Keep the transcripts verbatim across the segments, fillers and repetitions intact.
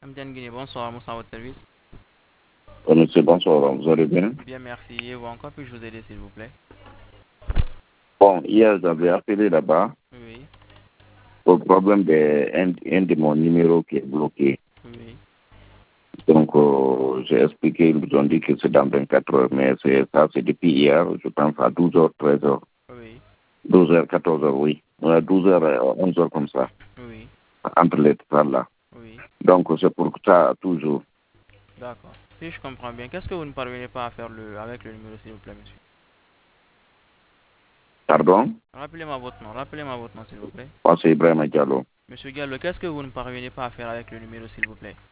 Amdian Guinée, bonsoir, Moussa, à votre service. Oh, monsieur, bonsoir, vous allez bien? Bien, merci. Et vous, encore puis-je vous aider, s'il vous plaît? Bon, hier, j'avais appelé là-bas Oui, au problème de un, un de mon numéro qui est bloqué. oui, Donc, euh, j'ai expliqué, ils ont dit que c'est dans vingt-quatre heures, mais c'est ça, c'est depuis hier, je pense à douze heures, treize heures, oui, douze heures, quatorze heures, oui. Ouais, douze heures, onze heures comme ça, oui, entre les trois là. oui. Donc, c'est pour ça, toujours. D'accord. Si je comprends bien, qu'est-ce que vous ne parvenez pas à faire le, avec le numéro, s'il vous plaît, monsieur? Pardon? Rappelez-moi votre nom, rappelez-moi votre nom, s'il vous plaît. Moi, c'est Ibrahim Diallo. Monsieur Gallo, qu'est-ce que vous ne parvenez pas à faire avec le numéro, s'il vous plaît?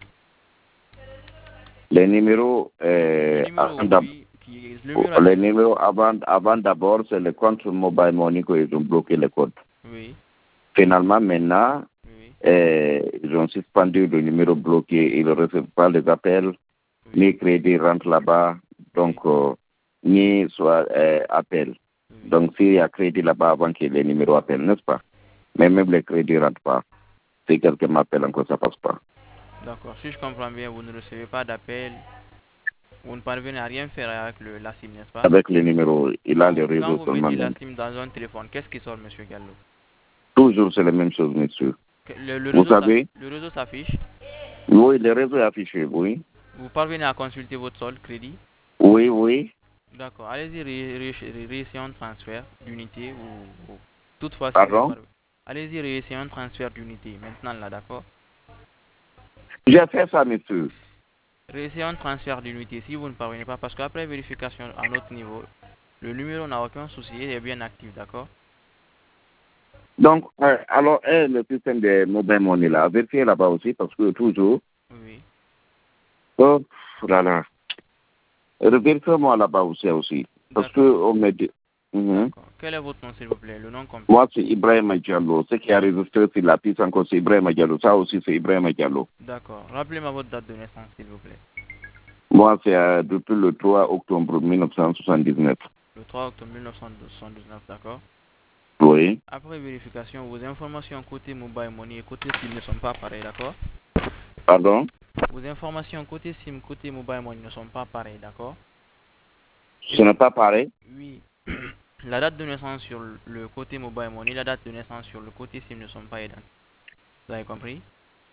Les numéros, Le euh, numéro, avant oui, qui, le numéro a les différents. numéros avant, avant d'abord, c'est le compte mobile money qu'ils ont bloqué le code. Oui, Finalement, maintenant, oui, euh, ils ont suspendu le numéro bloqué. Ils ne reçoivent pas les appels, oui, ni crédit rentre là-bas, donc oui, euh, ni soit euh, appel. oui. Donc s'il y a crédit là-bas avant que les numéros appellent, n'est-ce pas? Mais même les crédits ne rentrent pas. Si quelqu'un m'appelle encore, ça ne passe pas. D'accord. Si je comprends bien, vous ne recevez pas d'appel, vous ne parvenez à rien faire avec le, la SIM, n'est-ce pas? Avec les numéros, il a Quand le vous, quand réseau vous seulement. mettez la Donc, SIM dans un téléphone, qu'est-ce qui sort, monsieur Gallo? toujours, c'est la même chose, monsieur. Que- Le, le Vous réseau s'aff- savez, le réseau s'affiche. oui, le réseau est affiché, oui. Vous parvenez à consulter votre solde crédit. Oui, oui. D'accord. Allez-y, ré- ré- réessayer un transfert d'unité ou, ou- toutefois si vous ne Pardon? parvenez. Allez-y, réessayer un transfert d'unité. Maintenant là, d'accord. J'ai fait ça, monsieur. Réessayer un transfert d'unité si vous ne parvenez pas parce qu'après vérification à notre niveau, le numéro n'a aucun souci, il est bien actif, d'accord. Donc, euh, alors, euh, le système de mobile money là, vérifiez là-bas aussi parce que toujours, Oui. oh, là là, vérifiez-moi là-bas aussi, aussi. Parce que D'accord. on me dit, Mhm. D'accord. Quel est votre nom s'il vous plaît? Le nom complet. Moi c'est Ibrahim Diallo. Ce qui a enregistré sur la piste encore, c'est Ibrahim Diallo. Ça aussi, c'est Ibrahim Diallo. D'accord. Rappelez-moi votre date de naissance s'il vous plaît. Moi, c'est euh, depuis le trois octobre mille neuf cent soixante-dix-neuf. Le trois octobre mille neuf cent soixante-dix-neuf, d'accord. Oui. Après vérification, vos informations côté mobile money et côté SIM ne sont pas pareilles, d'accord. Pardon? Vos informations côté SIM, côté mobile money ne sont pas pareilles, d'accord. Et Ce n'est pas pareil. oui, la date de naissance sur le côté mobile money, la date de naissance sur le côté SIM ne sont pas identiques. Vous avez compris?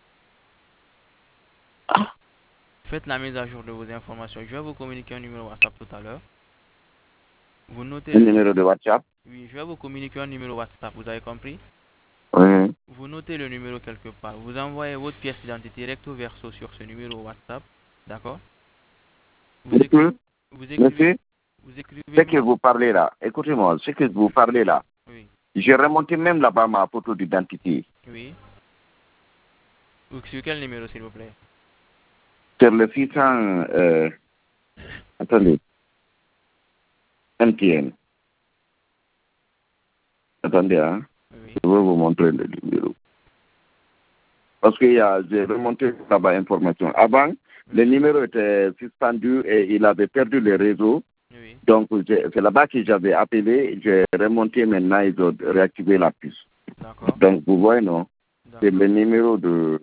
Ah, Faites la mise à jour de vos informations. Je vais vous communiquer un numéro WhatsApp tout à l'heure. Vous notez un le numéro. numéro de WhatsApp. Oui, je vais vous communiquer un numéro WhatsApp. Vous avez compris? Oui. Vous notez le numéro quelque part. Vous envoyez votre pièce d'identité recto verso sur ce numéro WhatsApp. D'accord? Vous écrivez, Monsieur, vous écrivez, monsieur, vous écrivez ce que bien. vous parlez là, écoutez-moi, ce que vous parlez là, Oui, j'ai remonté même là-bas ma photo d'identité. oui. Ou sur quel numéro, s'il vous plaît? Sur le six cents, euh, attendez, M T N. Attendez, hein, Oui, je vais vous montrer le numéro. Parce que y a, j'ai remonté là-bas information. Avant, le oui, numéro était suspendu et il avait perdu le réseau. oui. Donc, j'ai- c'est là-bas que j'avais appelé. J'ai remonté maintenant, ils ont réactivé la puce. D'accord, Donc, vous voyez, non? C'est d'accord. le numéro de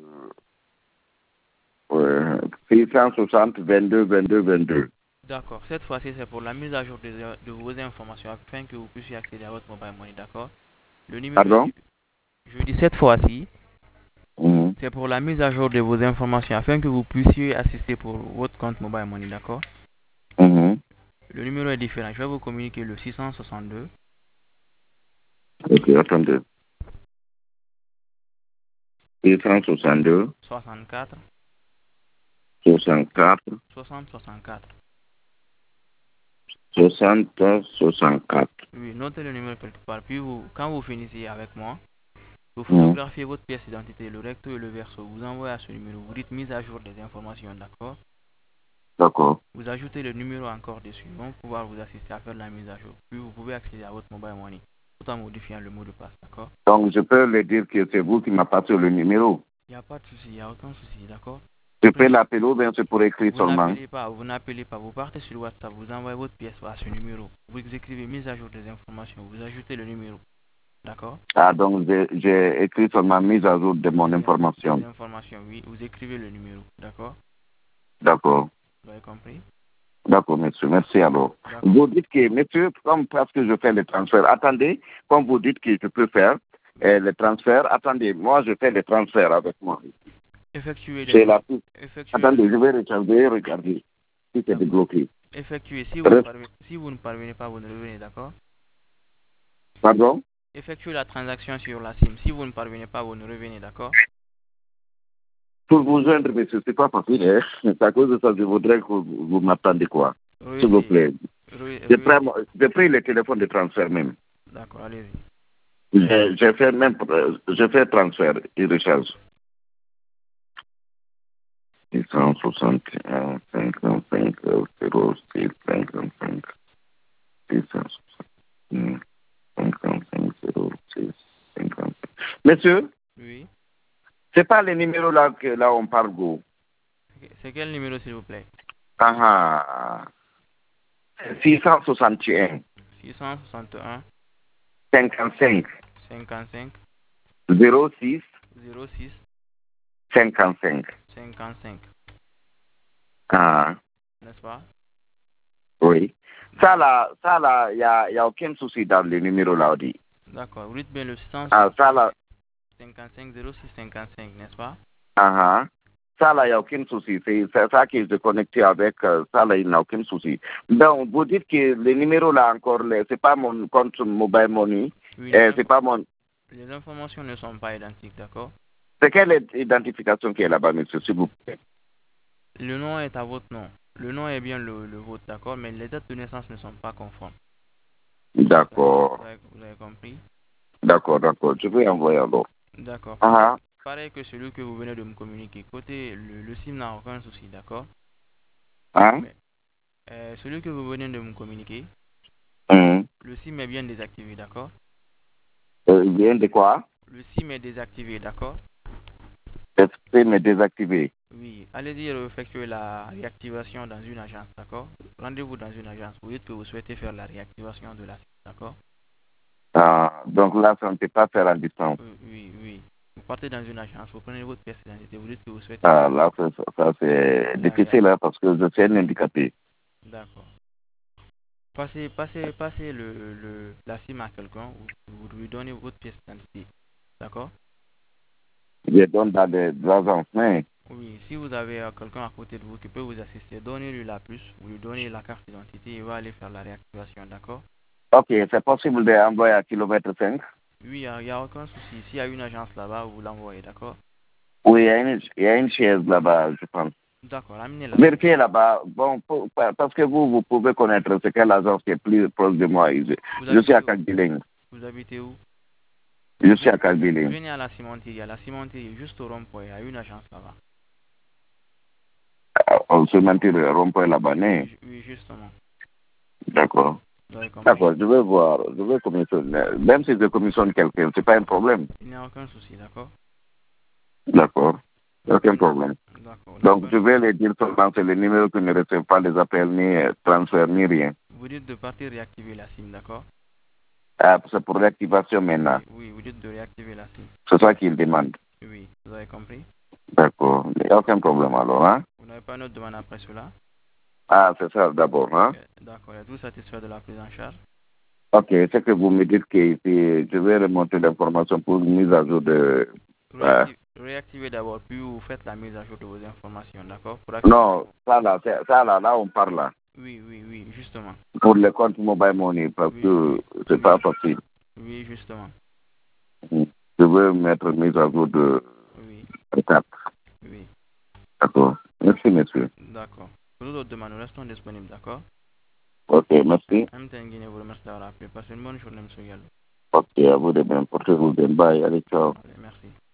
euh, six cent soixante, vingt-deux, vingt-deux, vingt-deux. D'accord. Cette fois-ci, c'est pour la mise à jour de, de vos informations afin que vous puissiez accéder à votre mobile money, d'accord? Le numéro est... Pardon? di- Je dis cette fois-ci, Mhm. c'est pour la mise à jour de vos informations afin que vous puissiez assister pour votre compte mobile money, d'accord? Mhm. Le numéro est différent. Je vais vous communiquer le six cent soixante-deux, Ok, attendez. six cent soixante-deux, soixante-quatre, soixante-quatre, soixante, soixante-quatre. soixante, soixante-quatre. Oui, notez le numéro quelque part. Puis vous, quand vous finissez avec moi, vous Mhm. photographiez votre pièce d'identité, le recto et le verso. Vous envoyez à ce numéro. Vous dites mise à jour des informations, d'accord? D'accord. Vous ajoutez le numéro encore dessus. Ils vont pouvoir vous assister à faire la mise à jour. Puis vous pouvez accéder à votre mobile money tout en modifiant le mot de passe, d'accord? Donc, je peux le dire que c'est vous qui m'avez passé le numéro. Il n'y a pas de souci, il n'y a aucun souci, d'accord? Je peux Après, l'appeler ou bien c'est pour écrire vous seulement. n'appelez pas, vous n'appelez pas, vous partez sur WhatsApp, vous envoyez votre pièce à ce numéro. Vous écrivez mise à jour des informations, vous ajoutez le numéro. D'accord? Ah, donc j'ai j'ai écrit seulement mise à jour de mon information. Information, oui. Vous écrivez le numéro. D'accord? D'accord. Vous avez compris? D'accord, monsieur. Merci alors. Vous dites que, monsieur, comme parce que je fais le transfert, attendez, comme vous dites que je peux faire euh, le transfert, attendez, moi je fais le transfert avec moi. Effectuez C'est la effectuez Attendez, je vais regarder, regarder si c'est débloqué. Effectuez. Si vous, ne parvenez, si vous ne parvenez pas, vous ne revenez, d'accord? Pardon? Effectuez la transaction sur la SIM. Si vous ne parvenez pas, vous ne revenez, d'accord? Pour vous joindre, monsieur, c'est pas facile, hein? C'est à cause de ça, je voudrais que vous, vous m'attendez quoi? Oui, S'il vous plaît. Oui, J'ai pris, j'ai pris le téléphone de transfert même. D'accord, allez-y. J'ai j'ai fait même, j'ai fait transfert et recharge. six cent soixante et un, cinquante-cinq, zéro six, cinquante-cinq. six cent soixante et un, cinquante-cinq, zéro six, cinquante-cinq. Monsieur? Oui. C'est pas le numéro là que là on parle go. C'est quel numéro, s'il vous plaît? Ah ah. six cent soixante et un. six cent soixante et un. cinquante-cinq. cinquante-cinq. zéro six. zéro six. cinquante-cinq. cinquante-cinq. Ah. N'est-ce pas? Oui. Ça là, ça là, il n'y a, y a aucun souci dans le numéro là, on dit. D'accord. Vous dites bien le six cent Ah, ça là. cinquante-cinq zéro six cinquante-cinq, n'est-ce pas? Ah ah. Ça là, il n'y a aucun souci. C'est ça qui est connecté avec euh, ça là, il n'y a aucun souci. Donc, vous dites que le numéro là encore, ce n'est pas mon compte mobile money. Oui, euh, c'est pas mon. Les informations ne sont pas identiques, d'accord? C'est quelle identification qui est là-bas, monsieur, s'il vous plaît? Le nom est à votre nom. Le nom est bien le, le vôtre, d'accord? Mais les dates de naissance ne sont pas conformes. D'accord. Vous avez, vous avez compris? D'accord, d'accord. Je vais envoyer alors. D'accord. Ah. Pareil que celui que vous venez de me communiquer. Côté, le, le SIM n'a aucun souci, d'accord? Hein? Mais, euh, celui que vous venez de me communiquer, Hum. le SIM est bien désactivé, d'accord? Euh, il vient de quoi? Le SIM est désactivé, d'accord? Le SIM est désactivé. Oui, allez-y effectuer la réactivation dans une agence, d'accord? Rendez-vous dans une agence. Vous dites que vous souhaitez faire la réactivation de la SIM, d'accord? Ah, donc là, ça ne peut pas faire à distance. Oui, oui, oui. Vous partez dans une agence, vous prenez votre pièce d'identité, vous dites que vous souhaitez... Ah, là, ça, ça c'est difficile hein, parce que je suis un handicapé. D'accord. Passez, passez, passez le, le, la SIM à quelqu'un, vous, vous lui donnez votre pièce d'identité, d'accord? Je donne dans des agences, mais... Oui, si vous avez euh, quelqu'un à côté de vous qui peut vous assister, donnez-lui la puce, vous lui donnez la carte d'identité et il va aller faire la réactivation, d'accord? Ok, c'est possible d'envoyer à kilomètre cinq? Oui, il n'y a, a aucun souci. S'il y a une agence là-bas, vous l'envoyez, d'accord? Oui, il y a une, il y a une chaise là-bas, je pense. D'accord, amenez-la. Vérifiez là-bas. Bon, pour, parce que vous, vous pouvez connaître c'est quelle agence qui est plus proche de moi. Je, je suis à Kagbiling. Vous habitez où? Je suis à Kagbiling. Venez à la cimenterie. À la cimenterie, juste au rond-point, il y a une agence là-bas. On se mentir, le rond-point là-bas, né? Oui, justement. D'accord. D'accord, je vais voir. Je vais commissionner. Même si je commissionne quelqu'un, c'est pas un problème. Il n'y a aucun souci, d'accord? D'accord. Aucun problème. D'accord. Donc, je vais les dire seulement, c'est le numéro qui ne reçoit pas les appels, ni euh, transfert, ni rien. Vous dites de partir réactiver la SIM, d'accord? Ah, c'est pour l'activation maintenant. Oui, oui, vous dites de réactiver la SIM. C'est ça qu'il demande. Oui, vous avez compris? D'accord. Il n'y a aucun problème alors, hein? Vous n'avez pas une autre demande après cela? Ah, c'est ça d'abord, hein? D'accord. Êtes-vous satisfait de la prise en charge? Ok, c'est que vous me dites que ici, je vais remonter l'information pour une mise à jour de... Réactive, réactivez d'abord, puis vous faites la mise à jour de vos informations, d'accord? Non, ça là, ça là, là, on parle là. Oui, oui, oui, justement. Pour le compte mobile money, parce oui, que oui, c'est oui. pas facile. Oui, justement. Je veux mettre mise à jour de oui. quatre. Oui. D'accord. Merci, monsieur. D'accord. Pour d'autres demandes, nous restons disponibles, d'accord? Ok, merci. M T N Guinée vous remercie d'avoir appelé. Passez une bonne journée, monsieur Gallo. Ok, à vous de même. Portez-vous bien. Bye. Allez, ciao. Allez, merci.